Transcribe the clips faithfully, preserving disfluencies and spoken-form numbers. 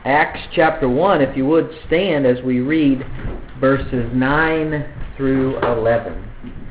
Acts chapter one, if you would stand as we read verses nine through eleven.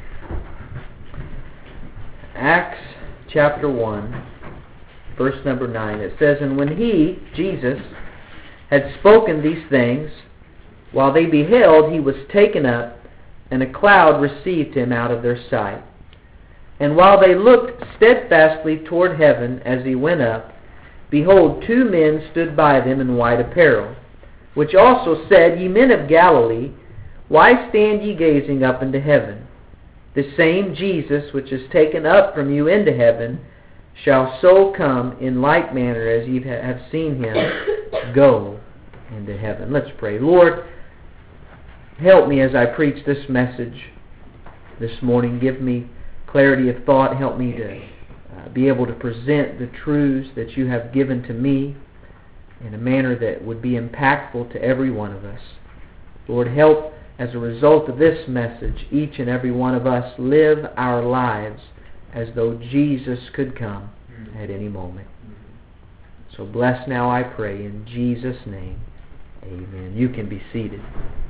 Acts chapter one, verse number nine. It says, "And when he," Jesus, "had spoken these things, while they beheld, he was taken up, and a cloud received him out of their sight. And while they looked steadfastly toward heaven as he went up, behold, two men stood by them in white apparel, which also said, Ye men of Galilee, why stand ye gazing up into heaven? The same Jesus which is taken up from you into heaven shall so come in like manner as ye have seen him go into heaven." Let's pray. Lord, help me as I preach this message this morning. Give me clarity of thought. Help me to uh, be able to present the truths that you have given to me in a manner that would be impactful to every one of us. Lord, help as a result of this message, each and every one of us live our lives as though Jesus could come at any moment. So bless now, I pray, in Jesus' name. Amen. You can be seated.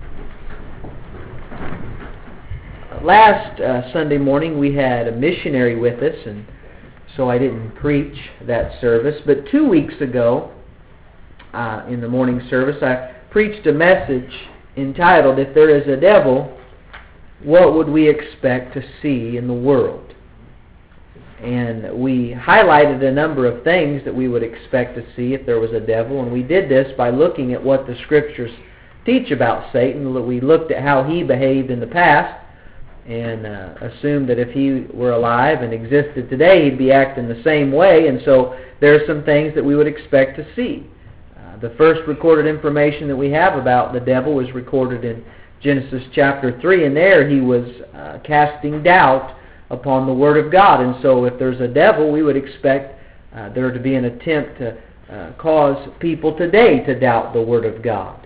Last uh, Sunday morning we had a missionary with us, and so I didn't preach that service. But two weeks ago, uh, in the morning service, I preached a message entitled, "If There Is a Devil, What Would We Expect to See in the World?" And we highlighted a number of things that we would expect to see if there was a devil, and we did this by looking at what the Scriptures teach about Satan. We looked at how he behaved in the past, and uh, assumed that if he were alive and existed today, he'd be acting the same way, and so there are some things that we would expect to see. Uh, the first recorded information that we have about the devil was recorded in Genesis chapter three, and there he was uh, casting doubt upon the Word of God. And so if there's a devil, we would expect uh, there to be an attempt to uh, cause people today to doubt the Word of God.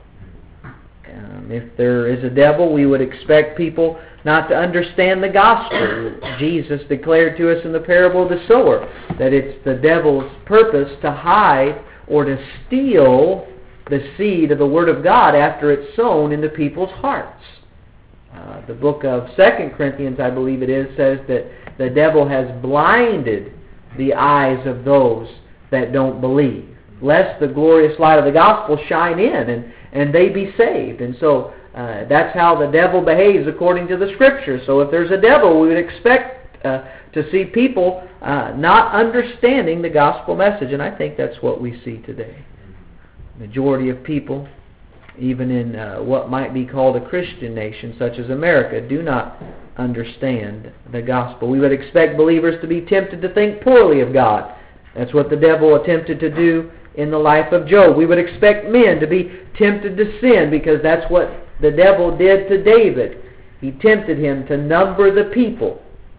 Um, if there is a devil, we would expect people not to understand the gospel. Jesus declared to us in the parable of the sower that it's the devil's purpose to hide or to steal the seed of the Word of God after it's sown into people's hearts. Uh, the book of Second Corinthians, I believe it is, says that the devil has blinded the eyes of those that don't believe, lest the glorious light of the gospel shine in and, and they be saved. And so uh, that's how the devil behaves according to the Scripture. So if there's a devil, we would expect uh, to see people uh, not understanding the gospel message. And I think that's what we see today. Majority of people, even in uh, what might be called a Christian nation such as America, do not understand the gospel. We would expect believers to be tempted to think poorly of God. That's what the devil attempted to do in the life of Job. We would expect men to be tempted to sin because that's what the devil did to David. He tempted him to number the people,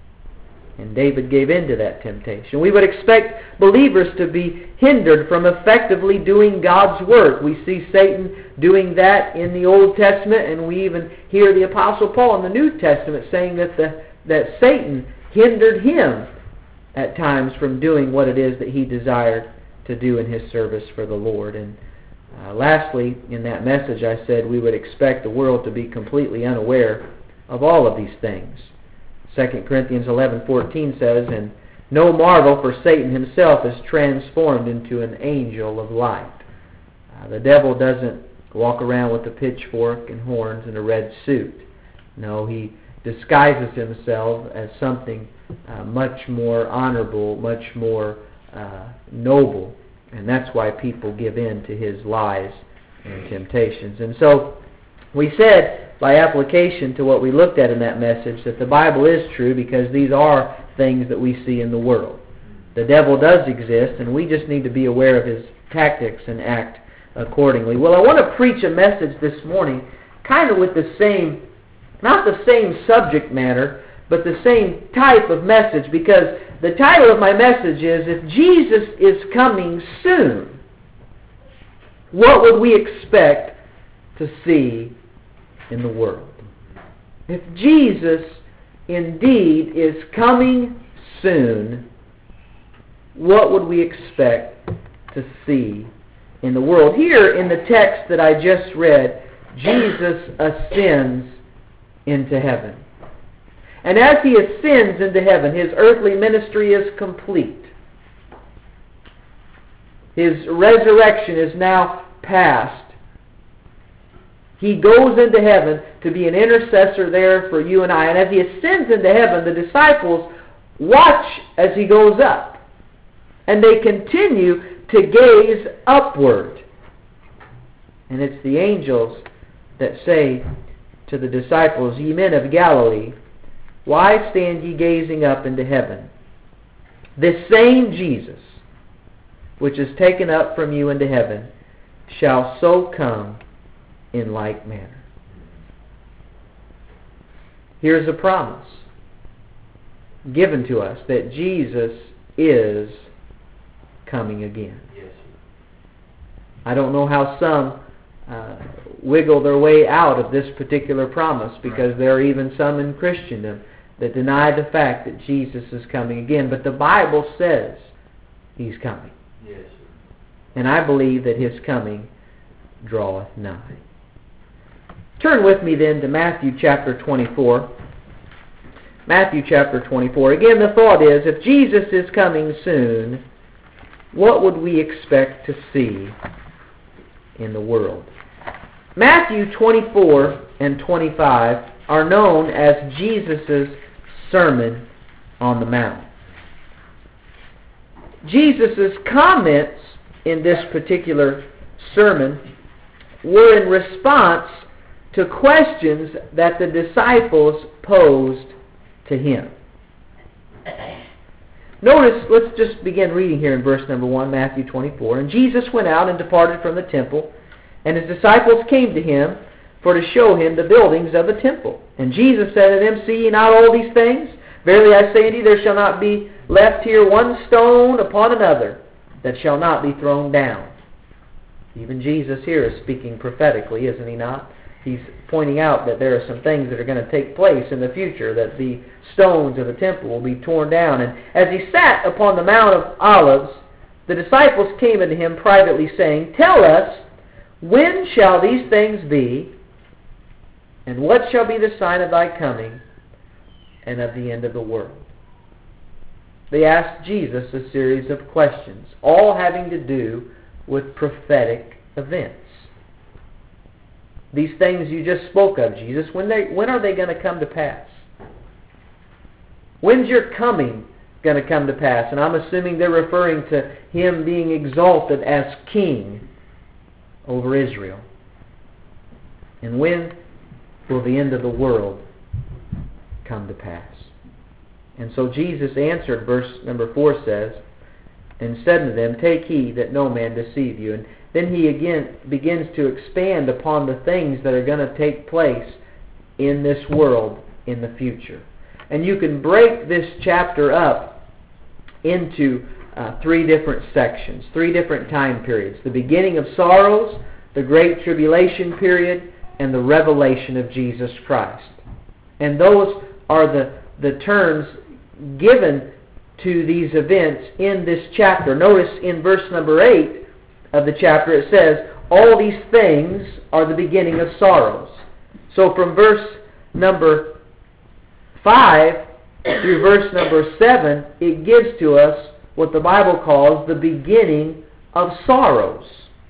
and David gave in to that temptation. We would expect believers to be hindered from effectively doing God's work. We see Satan doing that in the Old Testament, and we even hear the Apostle Paul in the New Testament saying that the, that Satan hindered him at times from doing what it is that he desired to do in his service for the Lord. And uh, lastly, in that message I said we would expect the world to be completely unaware of all of these things. Second Corinthians eleven fourteen says, "And no marvel, for Satan himself is transformed into an angel of light." Uh, the devil doesn't walk around with a pitchfork and horns and a red suit. No, he disguises himself as something uh, much more honorable, much more uh, noble. And that's why people give in to his lies and temptations. And so we said, by application to what we looked at in that message, that the Bible is true because these are things that we see in the world. The devil does exist, and we just need to be aware of his tactics and act accordingly. Well, I want to preach a message this morning kind of with the same, not the same subject matter, but the same type of message, because the title of my message is, If Jesus is Coming Soon, What Would We Expect to See in the World? If Jesus indeed is coming soon, what would we expect to see in the world. Here in the text that I just read, Jesus ascends into heaven. And as He ascends into heaven, His earthly ministry is complete. His resurrection is now past. He goes into heaven to be an intercessor there for you and I. And as He ascends into heaven, the disciples watch as He goes up. And they continue to gaze upward. And it's the angels that say to the disciples, "Ye men of Galilee, why stand ye gazing up into heaven? This same Jesus, which is taken up from you into heaven, shall so come in like manner." Here's a promise given to us that Jesus is coming again. Yes. I don't know how some uh, wiggle their way out of this particular promise, because right. there are even some in Christendom that deny the fact that Jesus is coming again. But the Bible says He's coming. Yes. And I believe that His coming draweth nigh. Turn with me then to Matthew chapter twenty-four. Matthew chapter twenty-four. Again, the thought is, if Jesus is coming soon, what would we expect to see in the world? Matthew twenty-four and twenty-five are known as Jesus' Sermon on the Mount. Jesus' comments in this particular sermon were in response to questions that the disciples posed to Him. Notice, let's just begin reading here in verse number one, Matthew twenty-four. "And Jesus went out and departed from the temple, and His disciples came to Him for to show Him the buildings of the temple. And Jesus said to them, See ye not all these things? Verily I say unto you, there shall not be left here one stone upon another that shall not be thrown down." Even Jesus here is speaking prophetically, isn't He not? He's pointing out that there are some things that are going to take place in the future, that the stones of the temple will be torn down. And as He sat upon the Mount of Olives, the disciples came unto Him privately, saying, Tell us, when shall these things be? And what shall be the sign of Thy coming and of the end of the world? They asked Jesus a series of questions, all having to do with prophetic events. These things you just spoke of, Jesus, when, they, when are they going to come to pass? When's your coming going to come to pass? And I'm assuming they're referring to Him being exalted as king over Israel. And when will the end of the world come to pass? And so Jesus answered, verse number four says, and said unto them, Take heed that no man deceive you. And then He again begins to expand upon the things that are going to take place in this world in the future. And you can break this chapter up into uh, three different sections, three different time periods. The beginning of sorrows, the Great Tribulation period, and the revelation of Jesus Christ. And those are the, the terms given to these events in this chapter. Notice in verse number eight of the chapter it says, all these things are the beginning of sorrows. So from verse number five through verse number seven, it gives to us what the Bible calls the beginning of sorrows.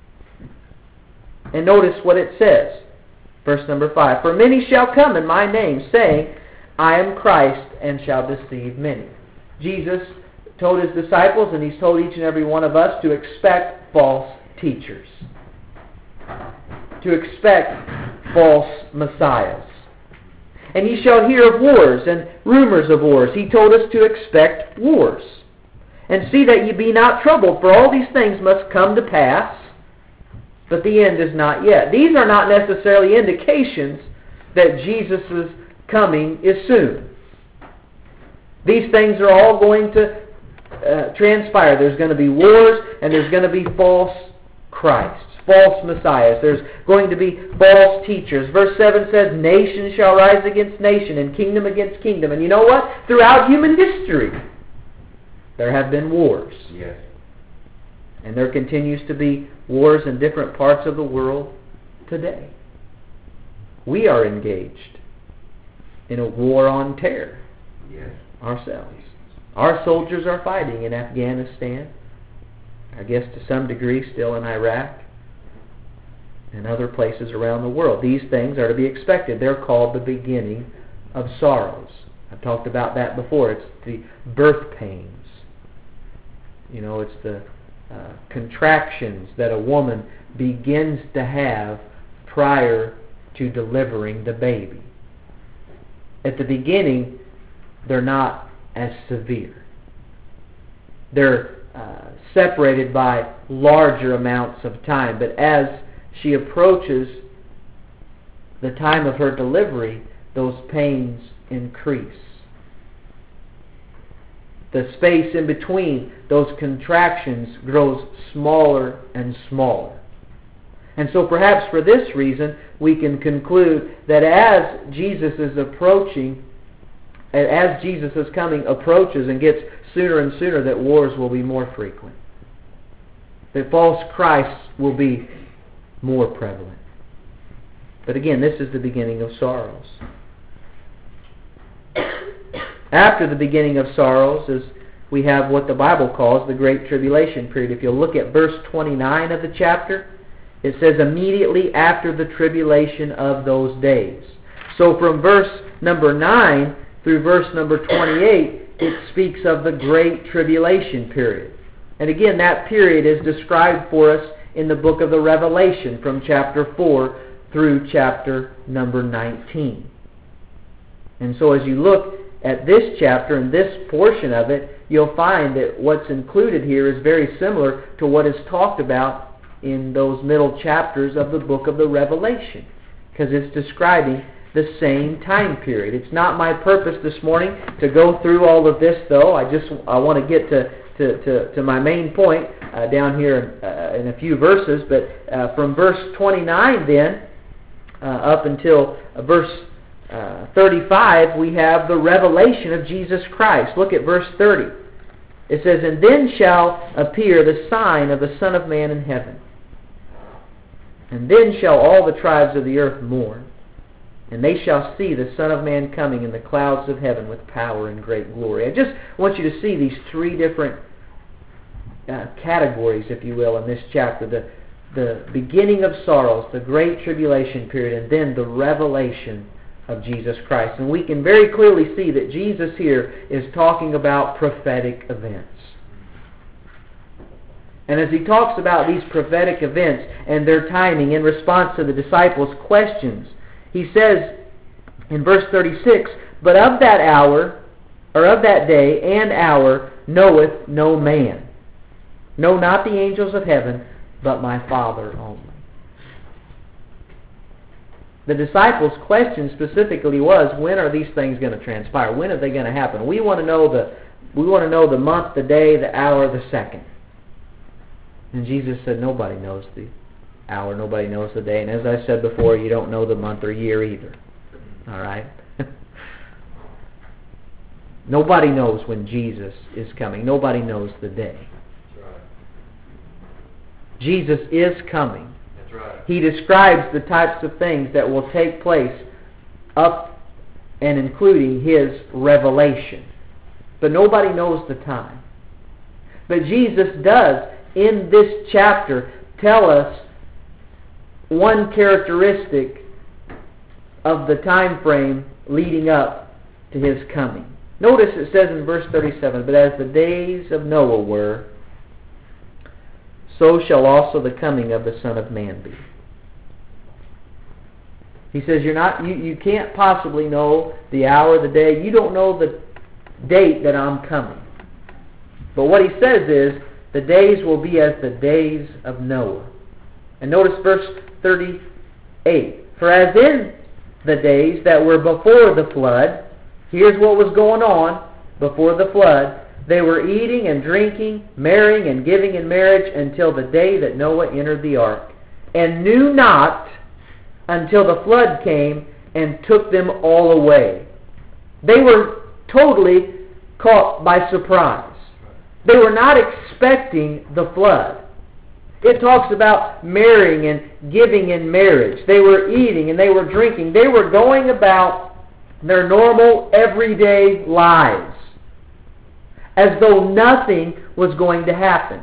And notice what it says. Verse number five, For many shall come in my name, saying, I am Christ, and shall deceive many. Jesus told His disciples, and He's told each and every one of us, to expect false teachers. To expect false messiahs. And ye shall hear of wars and rumors of wars. He told us to expect wars. And see that ye be not troubled, for all these things must come to pass, but the end is not yet. These are not necessarily indications that Jesus' coming is soon. These things are all going to uh, transpire. There's going to be wars, and there's going to be false Christs, false messiahs. There's going to be false teachers. Verse seven says, Nation shall rise against nation, and kingdom against kingdom. And you know what? Throughout human history, there have been wars. Yes. And there continues to be wars in different parts of the world today. We are engaged in a war on terror Yes. ourselves. Our soldiers are fighting in Afghanistan, I guess to some degree still in Iraq, and other places around the world. These things are to be expected. They're called the beginning of sorrows. I've talked about that before. It's the birth pains. You know, it's the uh, contractions that a woman begins to have prior to delivering the baby. At the beginning, they're not as severe. They're uh, separated by larger amounts of time. But as she approaches the time of her delivery, those pains increase. The space in between those contractions grows smaller and smaller. And so perhaps for this reason, we can conclude that as Jesus is approaching, as Jesus' coming approaches and gets sooner and sooner, that wars will be more frequent. That false Christs will be more prevalent. But again, this is the beginning of sorrows. After the beginning of sorrows is we have what the Bible calls the Great Tribulation period. If you'll look at verse twenty-nine of the chapter, it says immediately after the tribulation of those days. So from verse number nine through verse number twenty-eight, it speaks of the Great Tribulation period. And again, that period is described for us in the book of the Revelation from chapter four through chapter number nineteen. And so as you look at this chapter and this portion of it, you'll find that what's included here is very similar to what is talked about in those middle chapters of the book of the Revelation, because it's describing the same time period. It's not my purpose this morning to go through all of this, though. I just I want to get to, to, to, to my main point uh, down here uh, in a few verses. But uh, from verse twenty-nine then uh, up until uh, verse uh, thirty-five, we have the revelation of Jesus Christ. Look at verse thirty. It says, "And then shall appear the sign of the Son of Man in heaven. And then shall all the tribes of the earth mourn. And they shall see the Son of Man coming in the clouds of heaven with power and great glory." I just want you to see these three different uh, categories, if you will, in this chapter. The, the beginning of sorrows, the Great Tribulation period, and then the revelation of Jesus Christ. And we can very clearly see that Jesus here is talking about prophetic events. And as he talks about these prophetic events and their timing in response to the disciples' questions, he says in verse thirty-six, "But of that hour, or of that day and hour, knoweth no man. No, not the angels of heaven, but my Father only." The disciples' question specifically was, when are these things going to transpire? When are they going to happen? We want to know the we want to know the month, the day, the hour, the second. And Jesus said, nobody knows the hour, nobody knows the day. And as I said before, you don't know the month or year either. All right? Nobody knows when Jesus is coming. Nobody knows the day. That's right. Jesus is coming. That's right. He describes the types of things that will take place up and including His revelation. But nobody knows the time. But Jesus does, in this chapter, tell us one characteristic of the time frame leading up to His coming. Notice it says in verse thirty-seven, "But as the days of Noah were, so shall also the coming of the Son of Man be." He says, you're not, you, you can't possibly know the hour, the day. You don't know the date that I'm coming. But what he says is, the days will be as the days of Noah. And notice verse thirty-eight. "For as in the days that were before the flood," here's what was going on before the flood, "they were eating and drinking, marrying and giving in marriage until the day that Noah entered the ark, and knew not until the flood came and took them all away." They were totally caught by surprise. They were not expecting the flood. It talks about marrying and giving in marriage. They were eating and they were drinking. They were going about their normal, everyday lives as though nothing was going to happen.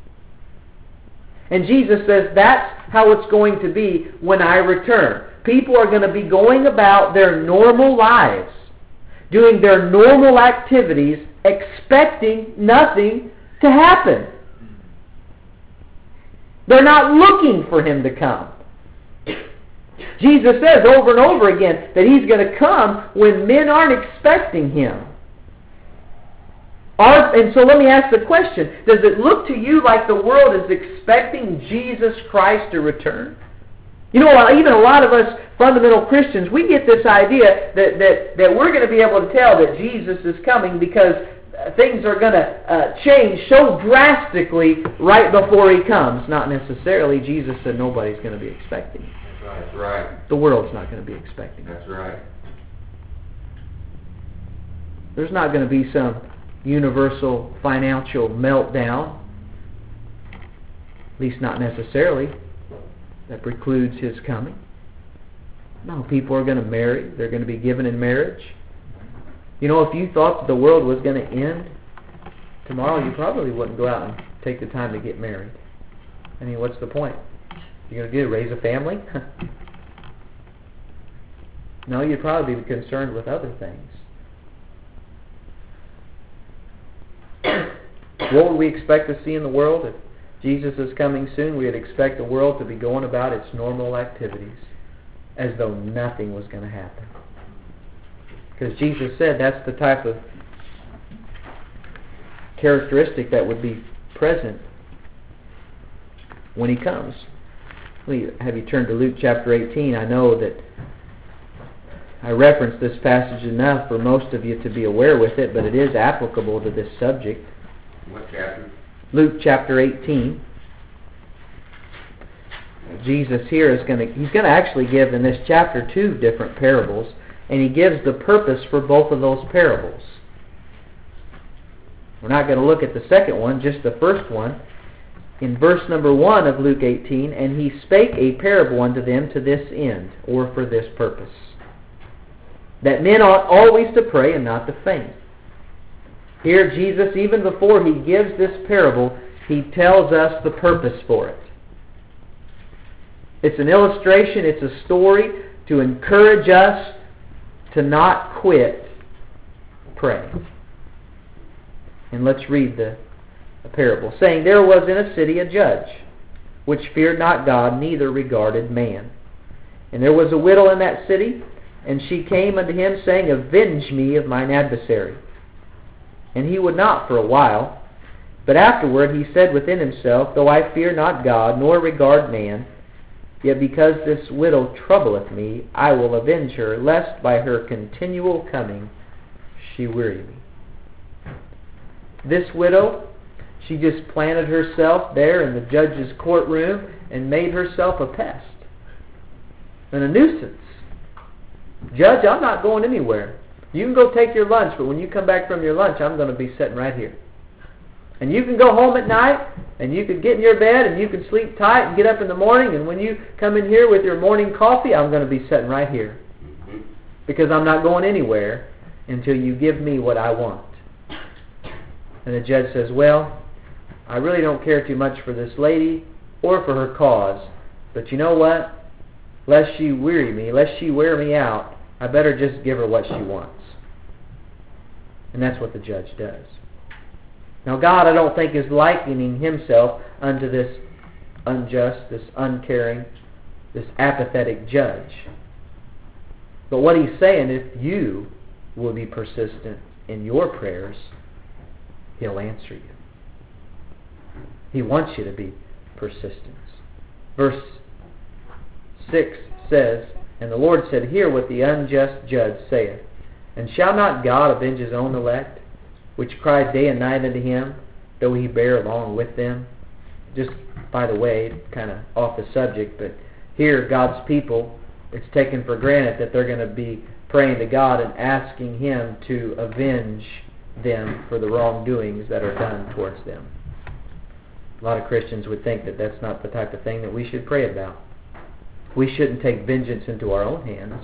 And Jesus says that's how it's going to be when I return. People are going to be going about their normal lives, doing their normal activities, expecting nothing to happen. They're not looking for Him to come. Jesus says over and over again that He's going to come when men aren't expecting Him. Are, and so let me ask the question, does it look to you like the world is expecting Jesus Christ to return? You know, even a lot of us fundamental Christians, we get this idea that, that, that we're going to be able to tell that Jesus is coming because things are going to uh, change so drastically right before He comes. Not necessarily. Jesus said nobody's going to be expecting Him. That's right. The world's not going to be expecting Him. That's right. There's not going to be some universal financial meltdown. At least not necessarily. That precludes His coming. No, people are going to marry. They're going to be given in marriage. You know, if you thought that the world was going to end tomorrow, you probably wouldn't go out and take the time to get married. I mean, what's the point? You're going to get raise a family? No, you'd probably be concerned with other things. What would we expect to see in the world? If Jesus is coming soon, we'd expect the world to be going about its normal activities as though nothing was going to happen. Because Jesus said that's the type of characteristic that would be present when He comes. Let me have you turn to Luke chapter eighteen. I know that I referenced this passage enough for most of you to be aware with it, but it is applicable to this subject. What chapter? Luke chapter eighteen. Jesus here is going to, He's going to actually give in this chapter two different parables, and He gives the purpose for both of those parables. We're not going to look at the second one, just the first one. In verse number one of Luke eighteen, and He spake a parable unto them to this end, or for this purpose, that men ought always to pray and not to faint. Here Jesus, even before He gives this parable, He tells us the purpose for it. It's an illustration, it's a story to encourage us to not quit praying. And let's read the, the parable. Saying, there was in a city a judge, which feared not God, neither regarded man. And there was a widow in that city, and she came unto him, saying, avenge me of mine adversary. And he would not for a while. But afterward he said within himself, though I fear not God, nor regard man, yet because this widow troubleth me, I will avenge her, lest by her continual coming she weary me. This widow, she just planted herself there in the judge's courtroom and made herself a pest and a nuisance. Judge, I'm not going anywhere. You can go take your lunch, but when you come back from your lunch, I'm going to be sitting right here. And you can go home at night, and you can get in your bed, and you can sleep tight and get up in the morning, and when you come in here with your morning coffee, I'm going to be sitting right here. Because I'm not going anywhere until you give me what I want. And the judge says, well, I really don't care too much for this lady or for her cause, but you know what? Lest she weary me, lest she wear me out, I better just give her what she wants. And that's what the judge does. Now God, I don't think, is likening Himself unto this unjust, this uncaring, this apathetic judge. But what He's saying, if you will be persistent in your prayers, He'll answer you. He wants you to be persistent. Verse six says, and the Lord said, hear what the unjust judge saith. And shall not God avenge His own elect, which cry day and night unto Him, though He bear along with them? Just by the way, kind of off the subject, but here God's people, it's taken for granted that they're going to be praying to God and asking Him to avenge them for the wrongdoings that are done towards them. A lot of Christians would think that that's not the type of thing that we should pray about. We shouldn't take vengeance into our own hands.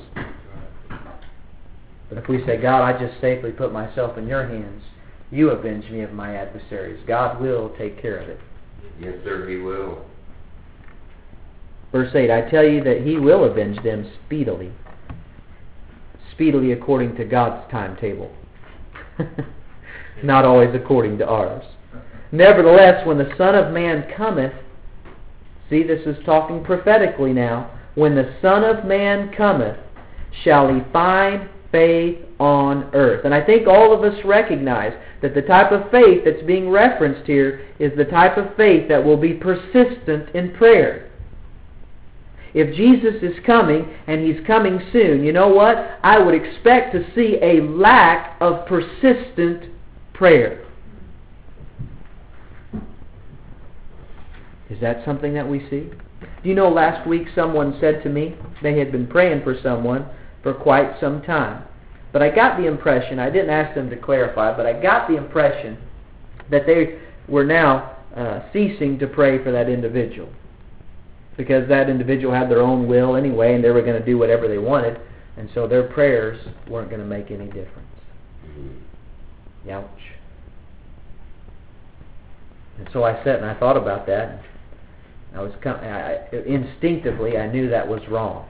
But if we say, God, I just safely put myself in your hands, you avenge me of my adversaries. God will take care of it. Yes, sir, He will. Verse eight, I tell you that He will avenge them speedily. Speedily according to God's timetable. Not always according to ours. Nevertheless, when the Son of Man cometh, see, this is talking prophetically now, when the Son of Man cometh, shall He find faith on earth. And I think all of us recognize that the type of faith that's being referenced here is the type of faith that will be persistent in prayer. If Jesus is coming, and He's coming soon, you know what? I would expect to see a lack of persistent prayer. Is that something that we see? Do you know, last week someone said to me they had been praying for someone for quite some time. But I got the impression, I didn't ask them to clarify, but I got the impression that they were now uh, ceasing to pray for that individual. Because that individual had their own will anyway, and they were going to do whatever they wanted, and so their prayers weren't going to make any difference. Ouch. And so I sat and I thought about that. I was I, instinctively I knew that was wrong.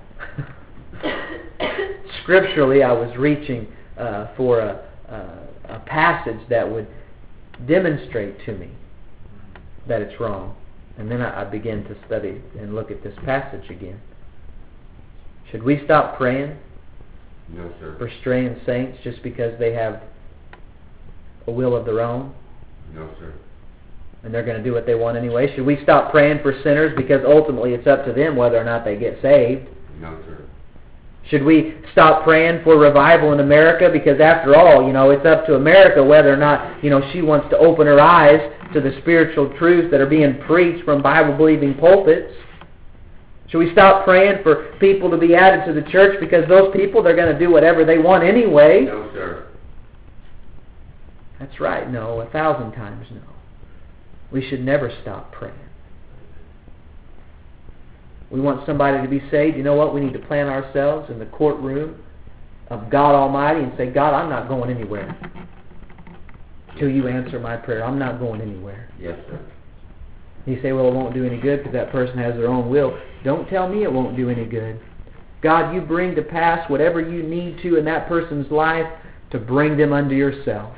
Scripturally, I was reaching uh, for a, a, a passage that would demonstrate to me that it's wrong. And then I, I began to study and look at this passage again. Should we stop praying No, sir. for straying saints just because they have a will of their own? No, sir. And they're going to do what they want anyway? Should we stop praying for sinners because ultimately it's up to them whether or not they get saved? No, sir. Should we stop praying for revival in America because after all, you know, it's up to America whether or not, you know, she wants to open her eyes to the spiritual truths that are being preached from Bible-believing pulpits? Should we stop praying for people to be added to the church because those people, they're going to do whatever they want anyway? No, sir. That's right, no, a thousand times no. We should never stop praying. We want somebody to be saved. You know what? We need to plant ourselves in the courtroom of God Almighty and say, God, I'm not going anywhere till you answer my prayer. I'm not going anywhere. Yes, sir. You say, well, it won't do any good because that person has their own will. Don't tell me it won't do any good. God, you bring to pass whatever you need to in that person's life to bring them unto yourself.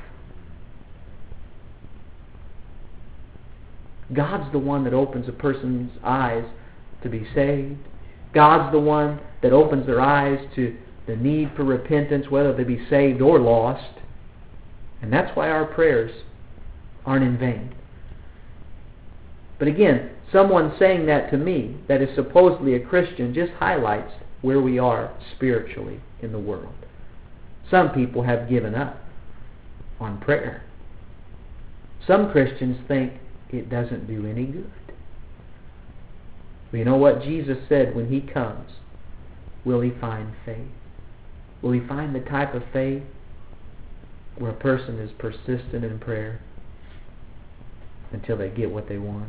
God's the one that opens a person's eyes to be saved. God's the one that opens their eyes to the need for repentance, whether they be saved or lost. And that's why our prayers aren't in vain. But again, someone saying that to me, that is supposedly a Christian, just highlights where we are spiritually in the world. Some people have given up on prayer. Some Christians think it doesn't do any good. But you know what Jesus said when He comes? Will He find faith? Will He find the type of faith where a person is persistent in prayer until they get what they want?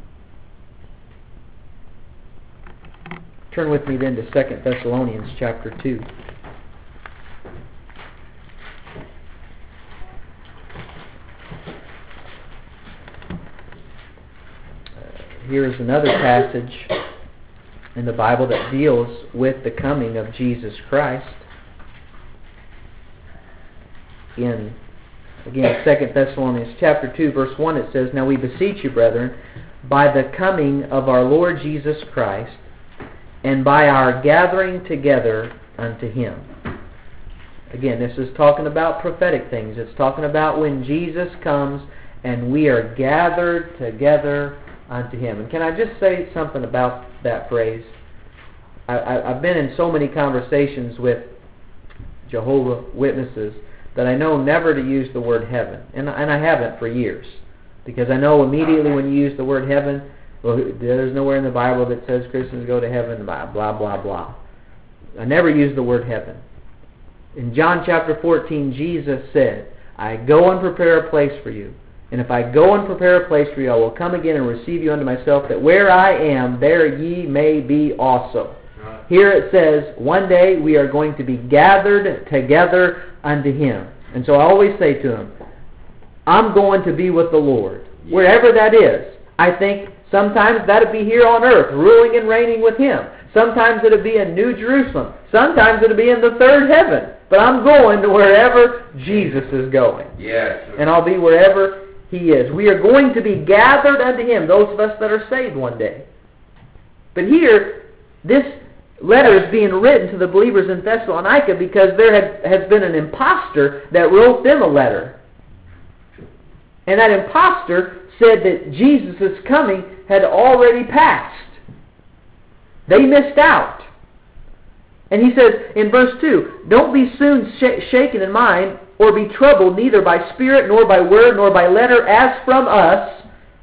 Turn with me then to Second Thessalonians chapter two. Uh, here is another passage in the Bible that deals with the coming of Jesus Christ. In, again, Second Thessalonians chapter two, verse one, it says, Now we beseech you, brethren, by the coming of our Lord Jesus Christ, and by our gathering together unto Him. Again, this is talking about prophetic things. It's talking about when Jesus comes and we are gathered together unto Him. And can I just say something about that phrase? I, I, I've been in so many conversations with Jehovah Witnesses that I know never to use the word heaven. And, and I haven't for years. Because I know immediately when you use the word heaven, well, there's nowhere in the Bible that says Christians go to heaven, blah, blah, blah, blah. I never use the word heaven. In John chapter fourteen, Jesus said, I go and prepare a place for you. And if I go and prepare a place for you, I will come again and receive you unto myself, that where I am, there ye may be also. Right. Here it says, one day we are going to be gathered together unto Him. And so I always say to Him, I'm going to be with the Lord, yeah. wherever that is. I think sometimes that'll be here on earth, ruling and reigning with Him. Sometimes it'll be in New Jerusalem. Sometimes it'll be in the third heaven. But I'm going to wherever Jesus is going. Yes. And I'll be wherever He is. We are going to be gathered unto Him, those of us that are saved one day. But here, this letter is being written to the believers in Thessalonica because there had, has been an impostor that wrote them a letter. And that impostor said that Jesus' coming had already passed. They missed out. And he says in verse two, don't be soon sh- shaken in mind, or be troubled, neither by spirit, nor by word, nor by letter, as from us.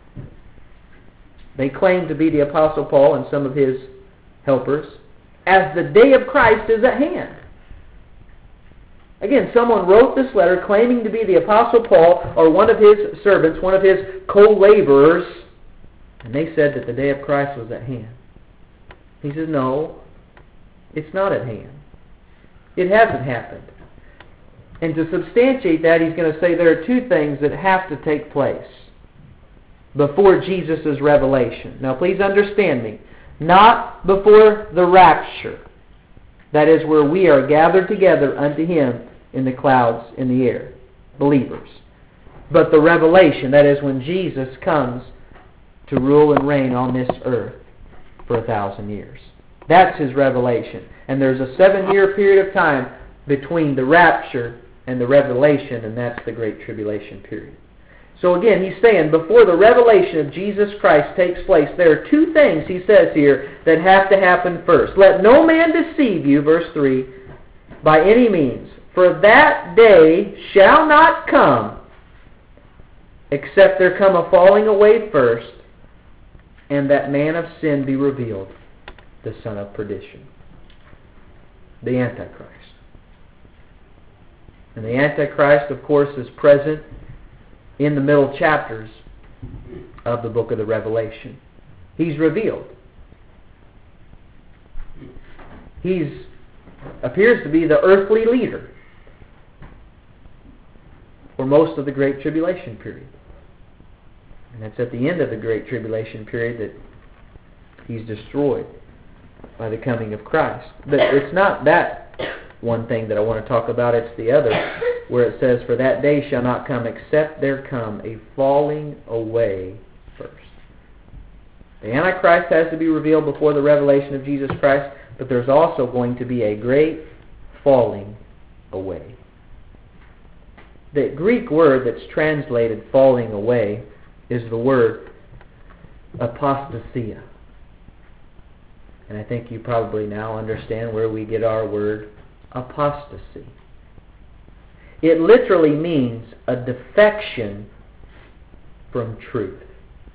They claim to be the Apostle Paul and some of his helpers, as the day of Christ is at hand. Again, someone wrote this letter claiming to be the Apostle Paul or one of his servants, one of his co-laborers, and they said that the day of Christ was at hand. He says, no, it's not at hand. It hasn't happened. And to substantiate that, he's going to say there are two things that have to take place before Jesus' revelation. Now, please understand me. Not before the rapture. That is where we are gathered together unto Him in the clouds in the air. Believers. But the revelation, that is when Jesus comes to rule and reign on this earth for a thousand years. That's His revelation. And there's a seven-year period of time between the rapture and the revelation, and that's the Great Tribulation period. So again, he's saying before the revelation of Jesus Christ takes place, there are two things, he says here, that have to happen first. Let no man deceive you, verse three, by any means. For that day shall not come, except there come a falling away first, and that man of sin be revealed, the son of perdition, the Antichrist. And the Antichrist, of course, is present in the middle chapters of the book of the Revelation. He's revealed. He appears to be the earthly leader for most of the Great Tribulation period. And it's at the end of the Great Tribulation period that he's destroyed by the coming of Christ. But it's not that one thing that I want to talk about, it's the other, where it says, for that day shall not come except there come a falling away first. The Antichrist has to be revealed before the revelation of Jesus Christ, but there's also going to be a great falling away. The Greek word that's translated falling away is the word apostasia. And I think you probably now understand where we get our word apostasy. It literally means a defection from truth.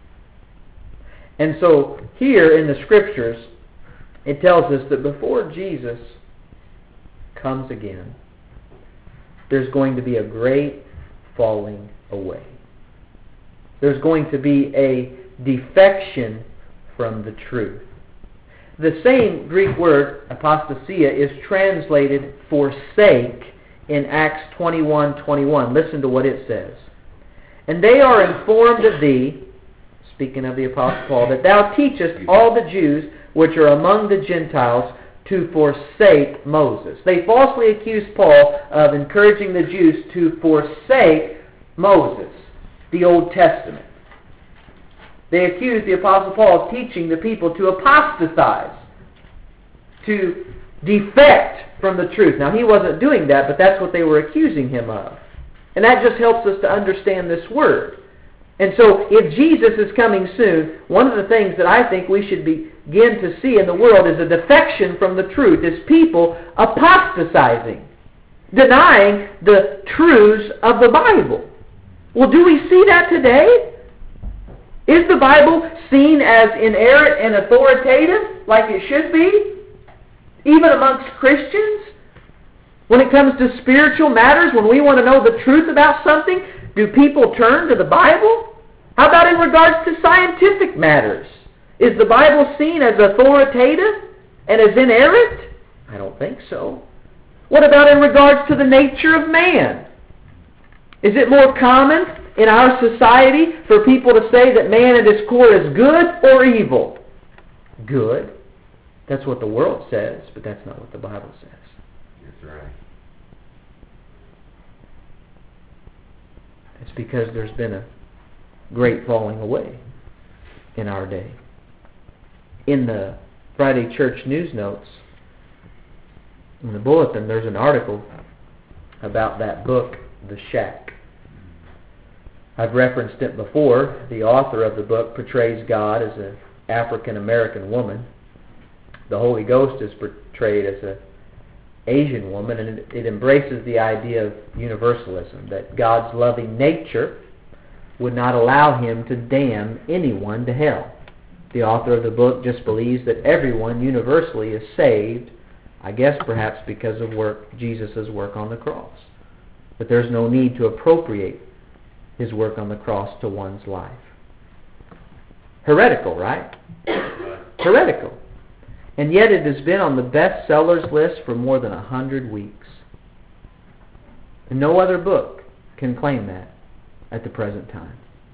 And so here in the Scriptures, it tells us that before Jesus comes again, there's going to be a great falling away. There's going to be a defection from the truth. The same Greek word, apostasia, is translated forsake in Acts twenty-one twenty-one. Listen to what it says. And they are informed of thee, speaking of the Apostle Paul, that thou teachest all the Jews which are among the Gentiles to forsake Moses. They falsely accused Paul of encouraging the Jews to forsake Moses, the Old Testament. They accused the Apostle Paul of teaching the people to apostatize, to defect from the truth. Now, he wasn't doing that, but that's what they were accusing him of. And that just helps us to understand this word. And so, if Jesus is coming soon, one of the things that I think we should begin to see in the world is a defection from the truth, is people apostatizing, denying the truths of the Bible. Well, do we see that today? Is the Bible seen as inerrant and authoritative, like it should be, even amongst Christians? When it comes to spiritual matters, when we want to know the truth about something, Do people turn to the Bible? How about in regards to scientific matters? Is the Bible seen as authoritative and as inerrant? I don't think so. What about in regards to the nature of man? Is it more common in our society for people to say that man at his core is good or evil? Good. That's what the world says, but that's not what the Bible says. That's right. It's because there's been a great falling away in our day. In the Friday Church News Notes, in the bulletin, there's an article about that book, The Shack. I've referenced it before. The author of the book portrays God as an African-American woman. The Holy Ghost is portrayed as an Asian woman, and it, it embraces the idea of universalism, that God's loving nature would not allow Him to damn anyone to hell. The author of the book just believes that everyone universally is saved, I guess perhaps because of work, Jesus' work on the cross. But there's no need to appropriate His work on the cross to one's life. Heretical, right? Heretical. And yet it has been on the bestsellers list for more than a hundred weeks. And no other book can claim that at the present time.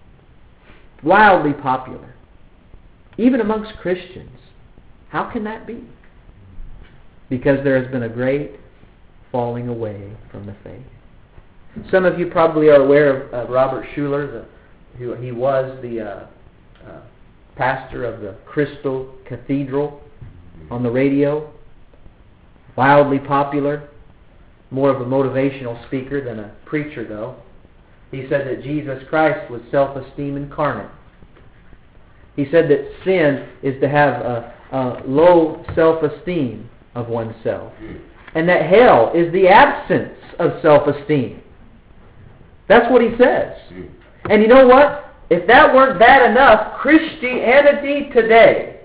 Wildly popular. Even amongst Christians. How can that be? Because there has been a great falling away from the faith. Some of you probably are aware of uh, Robert Schuller. The, who, he was the uh, uh, pastor of the Crystal Cathedral on the radio. Wildly popular. More of a motivational speaker than a preacher, though. He said that Jesus Christ was self-esteem incarnate. He said that sin is to have a, a low self-esteem of oneself. And that hell is the absence of self-esteem. That's what he says. And you know what? If that weren't bad enough, Christianity Today,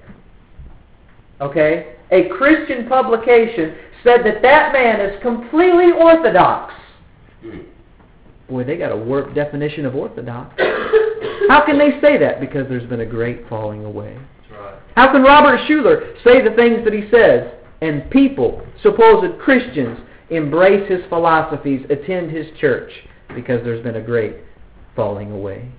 okay, a Christian publication, said that that man is completely orthodox. Boy, they got a warped definition of orthodox. How can they say that? Because there's been a great falling away. That's right. How can Robert Schuller say the things that he says, and people, supposed Christians, embrace his philosophies, attend his church? Because there's been a great falling away.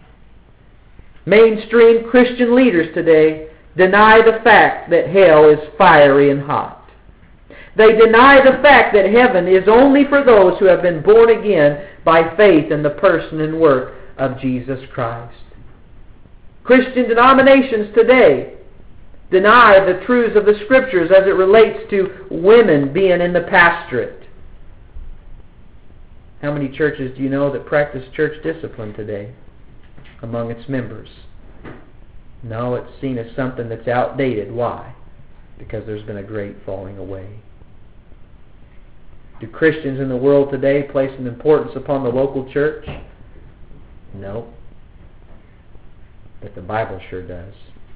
Mainstream Christian leaders today deny the fact that hell is fiery and hot. They deny the fact that heaven is only for those who have been born again by faith in the person and work of Jesus Christ. Christian denominations today deny the truths of the Scriptures as it relates to women being in the pastorate. How many churches do you know that practice church discipline today among its members? No, it's seen as something that's outdated. Why? Because there's been a great falling away. Do Christians in the world today place an importance upon the local church? No. But the Bible sure does.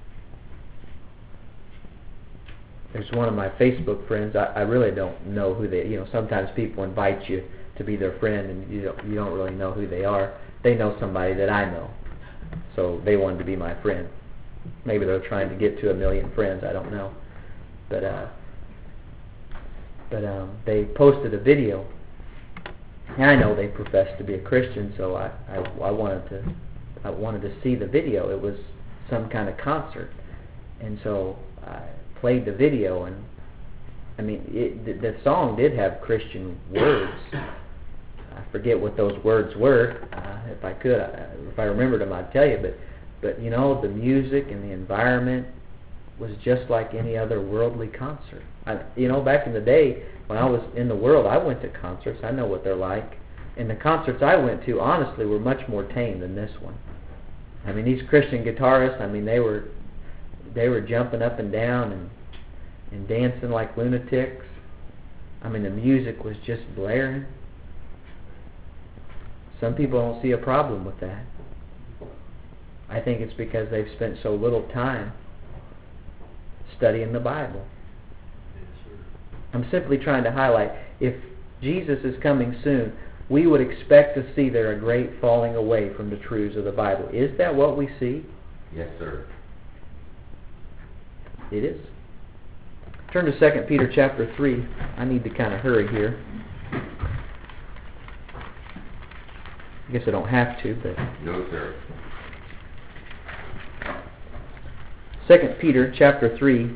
There's one of my Facebook friends. I, I really don't know who they. You know, sometimes people invite you to be their friend, and you don't, you don't really know who they are. They know somebody that I know, so they wanted to be my friend. Maybe they're trying to get to a million friends. I don't know, but uh, but um, they posted a video, and I know they profess to be a Christian, so I, I I wanted to I wanted to see the video. It was some kind of concert, and so I played the video, and I mean, it, the, the song did have Christian words. I forget what those words were. Uh, if I could, I, if I remembered them, I'd tell you. But, but you know, the music and the environment was just like any other worldly concert. I, you know, back in the day when I was in the world, I went to concerts. I know what they're like. And the concerts I went to, honestly, were much more tame than this one. I mean, these Christian guitarists, I mean, they were they were jumping up and down and and dancing like lunatics. I mean, the music was just blaring. Some people don't see a problem with that. I think it's because they've spent so little time studying the Bible. I'm simply trying to highlight, if Jesus is coming soon, we would expect to see there a great falling away from the truths of the Bible. Is that what we see? Yes, sir. It is. Turn to Second Peter chapter three. I need to kind of hurry here. I guess I don't have to, but... No, sir. Second Peter chapter three.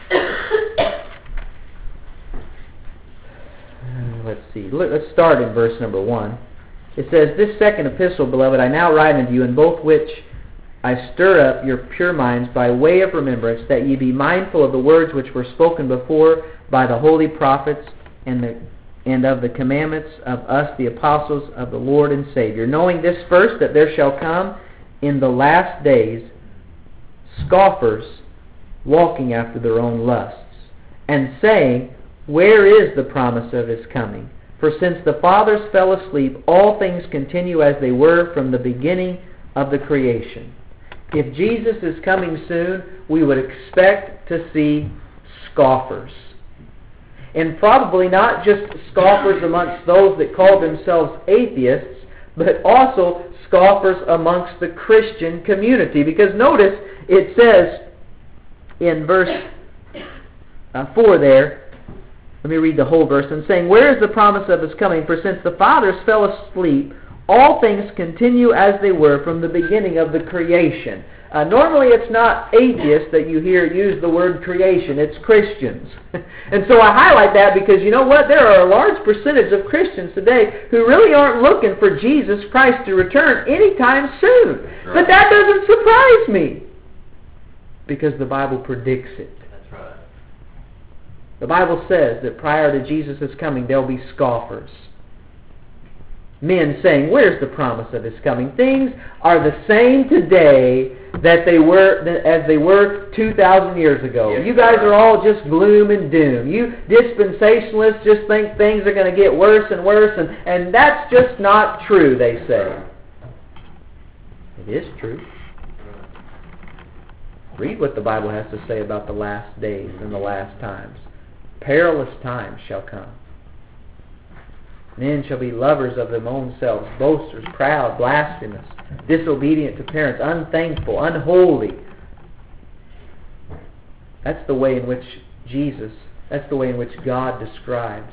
Uh, let's see. Let's start in verse number one. It says, "This second epistle, beloved, I now write unto you, in both which I stir up your pure minds by way of remembrance, that ye be mindful of the words which were spoken before by the holy prophets, and the and of the commandments of us the apostles of the Lord and Savior, knowing this first, that there shall come in the last days scoffers, walking after their own lusts, and saying, Where is the promise of his coming? For since the fathers fell asleep, all things continue as they were from the beginning of the creation." If Jesus is coming soon, we would expect to see scoffers. And probably not just scoffers amongst those that call themselves atheists, but also scoffers amongst the Christian community. Because notice, it says in verse uh, four there, let me read the whole verse, and saying, "Where is the promise of his coming? For since the fathers fell asleep, all things continue as they were from the beginning of the creation." Uh, normally it's not atheists that you hear use the word creation, it's Christians. And so I highlight that because you know what? There are a large percentage of Christians today who really aren't looking for Jesus Christ to return anytime soon. Right. But that doesn't surprise me because the Bible predicts it. That's right. The Bible says that prior to Jesus' coming, there'll be scoffers. Men saying, "Where's the promise of his coming?" Things are the same today that they were as they were two thousand years ago. Yes, you guys sir. are all just gloom and doom. You dispensationalists just think things are going to get worse and worse, and, and that's just not true, they say. It is true. Read what the Bible has to say about the last days and the last times. Perilous times shall come. Men shall be lovers of their own selves, boasters, proud, blasphemous, disobedient to parents, unthankful, unholy. That's the way in which Jesus, that's the way in which God describes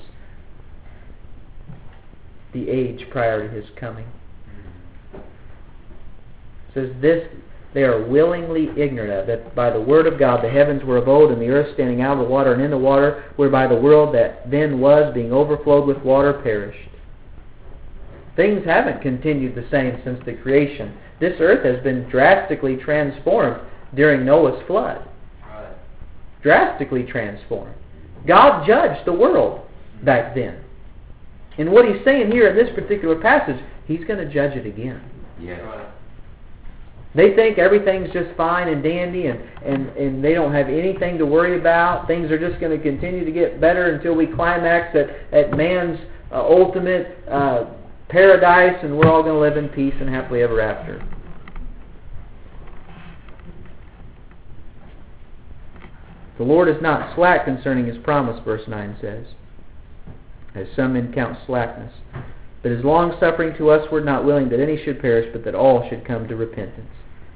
the age prior to his coming. It says this, they are willingly ignorant of, that by the word of God the heavens were of old, and the earth standing out of the water and in the water, whereby the world that then was, being overflowed with water, perished. Things haven't continued the same since the creation. This earth has been drastically transformed during Noah's flood. Right. Drastically transformed. God judged the world back then. And what he's saying here in this particular passage, he's going to judge it again. Yes. Right. They think everything's just fine and dandy and, and, and they don't have anything to worry about. Things are just going to continue to get better until we climax at, at man's uh, ultimate uh, paradise, and we're all going to live in peace and happily ever after. The Lord is not slack concerning his promise, verse nine says, as some men count slackness, but is long-suffering to usward, not willing that any should perish, but that all should come to repentance.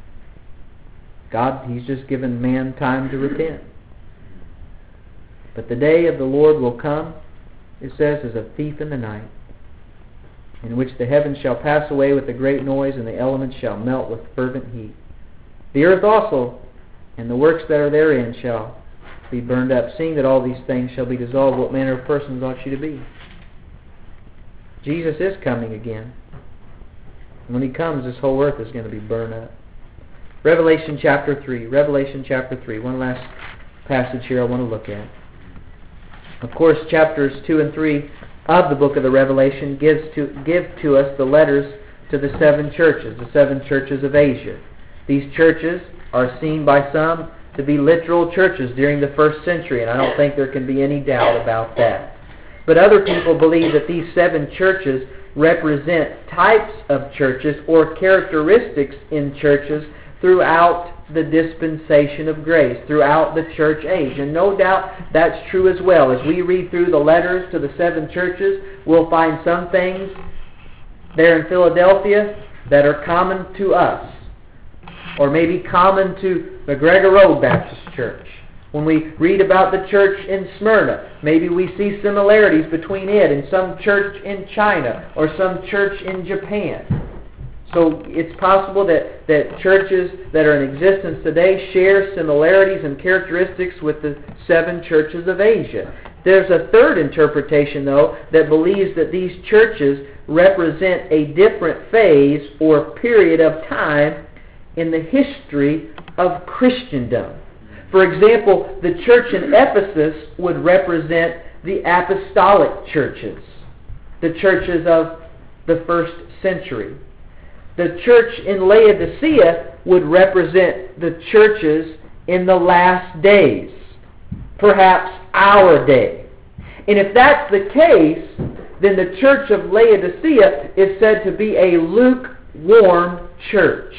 God, he's just given man time to repent. But the day of the Lord will come, it says, as a thief in the night, in which the heavens shall pass away with a great noise, and the elements shall melt with fervent heat. The earth also, and the works that are therein, shall be burned up. Seeing that all these things shall be dissolved, what manner of persons ought you to be? Jesus is coming again. And when he comes, this whole earth is going to be burned up. Revelation chapter three. Revelation chapter three. One last passage here I want to look at. Of course, chapters two and three of the book of the Revelation gives to, give to us the letters to the seven churches, the seven churches of Asia. These churches are seen by some to be literal churches during the first century, and I don't think there can be any doubt about that. But other people believe that these seven churches represent types of churches or characteristics in churches throughout the dispensation of grace, throughout the church age. And no doubt that's true as well. As we read through the letters to the seven churches, we'll find some things there in Philadelphia that are common to us, or maybe common to the Gregor Road Baptist Church. When we read about the church in Smyrna, maybe we see similarities between it and some church in China or some church in Japan. So it's possible that, that churches that are in existence today share similarities and characteristics with the seven churches of Asia. There's a third interpretation, though, that believes that these churches represent a different phase or period of time in the history of Christendom. For example, the church in Ephesus would represent the apostolic churches, the churches of the first century. The church in Laodicea would represent the churches in the last days, perhaps our day. And if that's the case, then the church of Laodicea is said to be a lukewarm church.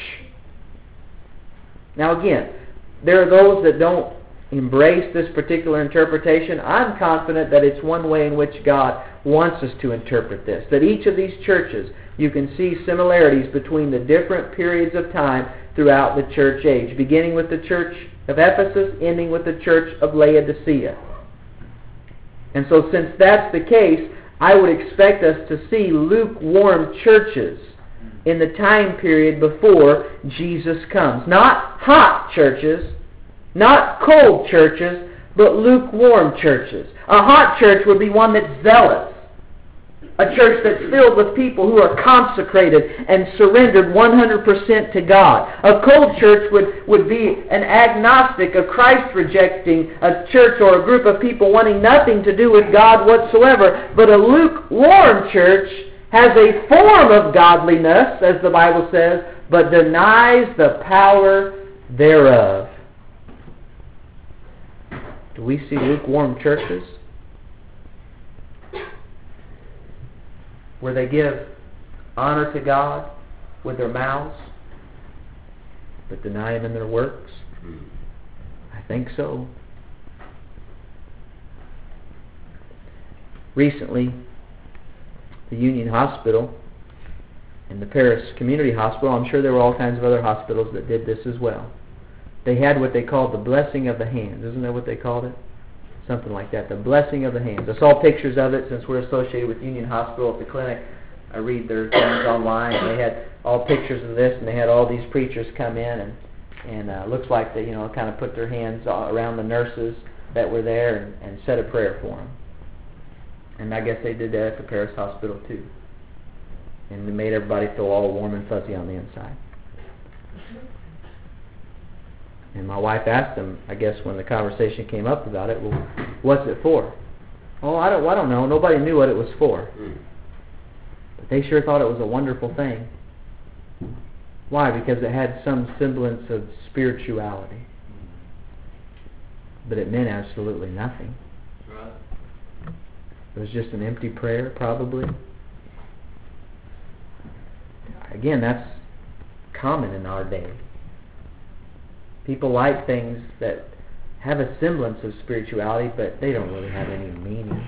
Now again, there are those that don't embrace this particular interpretation. I'm confident that it's one way in which God wants us to interpret this. That each of these churches, you can see similarities between the different periods of time throughout the church age, beginning with the church of Ephesus, ending with the church of Laodicea. And so since that's the case, I would expect us to see lukewarm churches in the time period before Jesus comes. Not hot churches, not cold churches, but lukewarm churches. A hot church would be one that's zealous. A church that's filled with people who are consecrated and surrendered one hundred percent to God. A cold church would, would be an agnostic, a Christ-rejecting a church or a group of people wanting nothing to do with God whatsoever. But a lukewarm church has a form of godliness, as the Bible says, but denies the power thereof. Do we see lukewarm churches where they give honor to God with their mouths, but deny Him in their works? I think so. Recently, the Union Hospital and the Paris Community Hospital, I'm sure there were all kinds of other hospitals that did this as well. They had what they called the blessing of the hands. Isn't that what they called it? Something like that. The blessing of the hands. I saw pictures of it since we're associated with Union Hospital at the clinic. I read their things online. And they had all pictures of this, and they had all these preachers come in, and and uh, looks like they, you know, kind of put their hands around the nurses that were there and, and said a prayer for them. And I guess they did that at the Paris Hospital too. And they made everybody feel all warm and fuzzy on the inside. And my wife asked them, I guess when the conversation came up about it, well, what's it for? Oh, I don't, I don't know. Nobody knew what it was for. But they sure thought it was a wonderful thing. Why? Because it had some semblance of spirituality. But it meant absolutely nothing. Right. It was just an empty prayer, probably. Again, that's common in our day. People like things that have a semblance of spirituality, but they don't really have any meaning.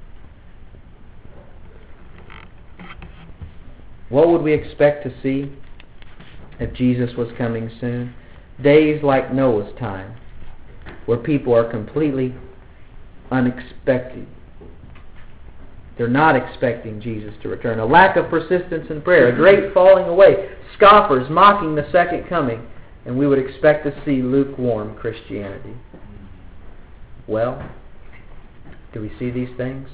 What would we expect to see if Jesus was coming soon? Days like Noah's time, where people are completely unexpected. They're not expecting Jesus to return. A lack of persistence in prayer, a great falling away, scoffers mocking the second coming, and we would expect to see lukewarm Christianity. Well, do we see these things?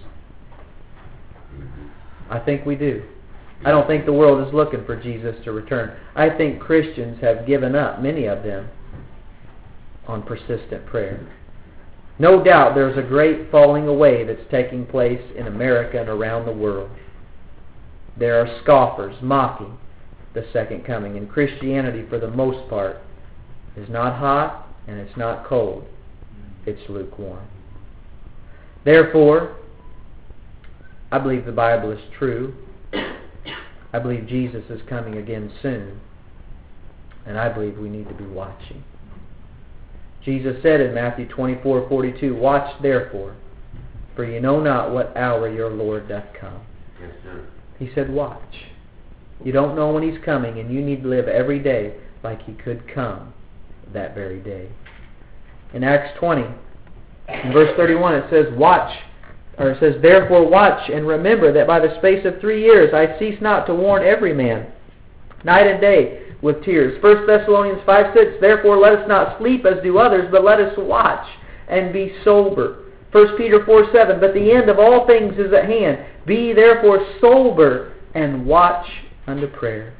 I think we do. I don't think the world is looking for Jesus to return. I think Christians have given up, many of them, on persistent prayer. No doubt there's a great falling away that's taking place in America and around the world. There are scoffers mocking the second coming. And Christianity, for the most part, is not hot and it's not cold. It's lukewarm. Therefore, I believe the Bible is true. I believe Jesus is coming again soon. And I believe we need to be watching. Jesus said in Matthew twenty-four forty-two, "Watch therefore, for ye know not what hour your Lord doth come." Yes, sir. He said, watch. You don't know when He's coming, and you need to live every day like He could come that very day. In Acts twenty, in verse thirty-one, it says, Watch, or it says, Therefore watch and remember that by the space of three years I cease not to warn every man, night and day, with tears. First Thessalonians five six, Therefore let us not sleep as do others, but let us watch and be sober. First Peter four seven, But the end of all things is at hand. Be therefore sober and watch unto prayer.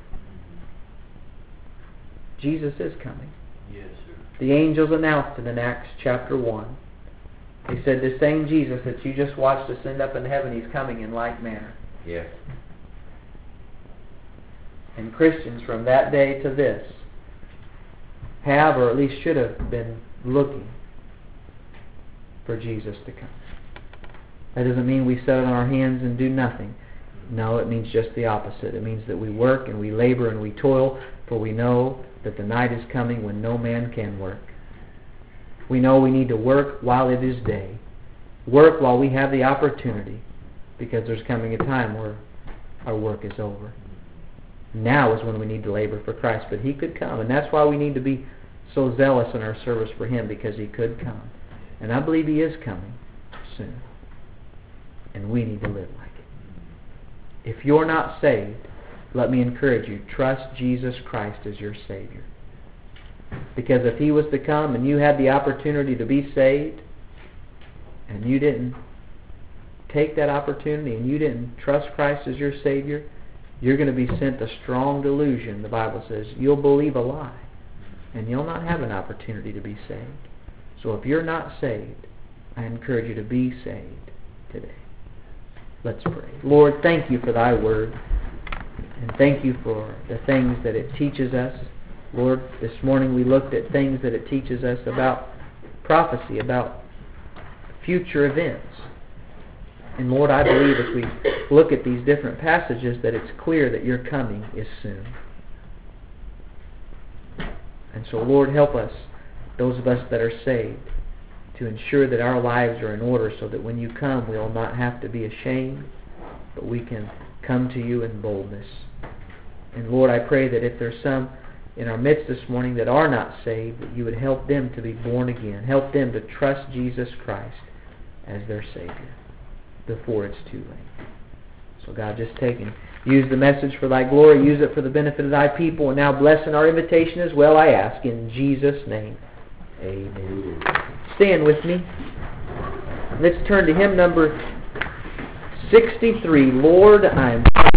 Jesus is coming. Yes, sir. The angels announced it in Acts chapter one. They said, the same Jesus that you just watched ascend up into heaven, He's coming in like manner. Yes. And Christians from that day to this have, or at least should have, been looking for Jesus to come. That doesn't mean we sit on our hands and do nothing. No, it means just the opposite. It means that we work and we labor and we toil, for we know that the night is coming when no man can work. We know we need to work while it is day. Work while we have the opportunity, because there's coming a time where our work is over. Now is when we need to labor for Christ, but He could come, and that's why we need to be so zealous in our service for Him, because He could come. And I believe He is coming soon. And we need to live like it. If you're not saved, let me encourage you, trust Jesus Christ as your Savior. Because if He was to come and you had the opportunity to be saved, and you didn't take that opportunity and you didn't trust Christ as your Savior, you're going to be sent a strong delusion. The Bible says you'll believe a lie, and you'll not have an opportunity to be saved. So if you're not saved, I encourage you to be saved today. Let's pray. Lord, thank You for Thy Word, and thank You for the things that it teaches us. Lord, this morning we looked at things that it teaches us about prophecy, about future events. And Lord, I believe as we look at these different passages that it's clear that Your coming is soon. And so, Lord, help us, those of us that are saved, to ensure that our lives are in order so that when You come, we'll not have to be ashamed, but we can come to You in boldness. And Lord, I pray that if there's some in our midst this morning that are not saved, that You would help them to be born again. Help them to trust Jesus Christ as their Savior before it's too late. So God, just take and use the message for Thy glory. Use it for the benefit of Thy people. And now bless in our invitation as well, I ask. In Jesus' name, amen. Stand with me. Let's turn to hymn number sixty-three. Lord, I'm